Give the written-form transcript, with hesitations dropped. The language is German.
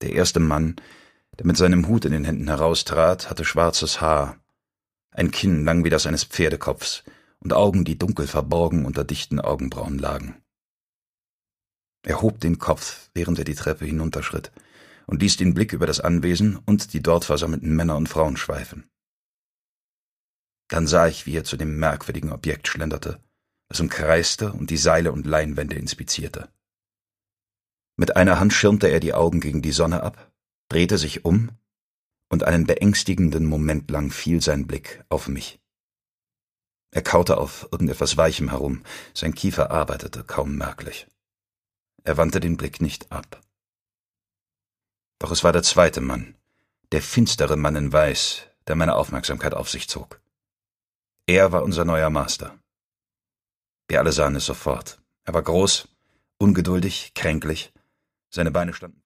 Der erste Mann, der mit seinem Hut in den Händen heraustrat, hatte schwarzes Haar, ein Kinn lang wie das eines Pferdekopfs und Augen, die dunkel verborgen unter dichten Augenbrauen lagen. Er hob den Kopf, während er die Treppe hinunterschritt, und ließ den Blick über das Anwesen und die dort versammelten Männer und Frauen schweifen. Dann sah ich, wie er zu dem merkwürdigen Objekt schlenderte, es umkreiste und die Seile und Leinwände inspizierte. Mit einer Hand schirmte er die Augen gegen die Sonne ab, drehte sich um, und einen beängstigenden Moment lang fiel sein Blick auf mich. Er kaute auf irgendetwas Weichem herum, sein Kiefer arbeitete kaum merklich. Er wandte den Blick nicht ab. Doch es war der zweite Mann, der finstere Mann in Weiß, der meine Aufmerksamkeit auf sich zog. Er war unser neuer Master. Wir alle sahen es sofort. Er war groß, ungeduldig, kränklich, seine Beine standen